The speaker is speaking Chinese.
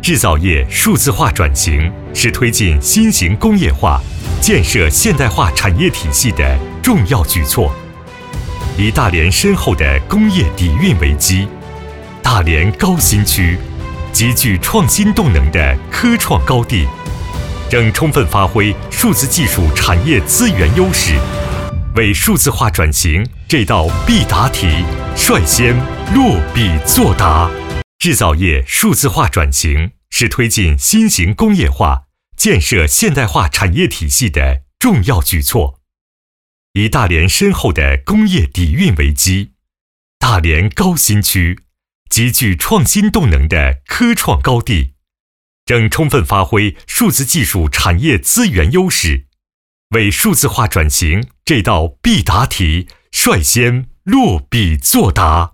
制造业数字化转型是推进新型工业化、建设现代化产业体系的重要举措。以大连深厚的工业底蕴为基，大连高新区极具创新动能的科创高地，正充分发挥数字技术产业资源优势，为数字化转型这道必答题率先落笔作答。制造业数字化转型是推进新型工业化、建设现代化产业体系的重要举措。以大连深厚的工业底蕴为基，大连高新区极具创新动能的科创高地，正充分发挥数字技术产业资源优势，为数字化转型这道必答题率先落笔作答。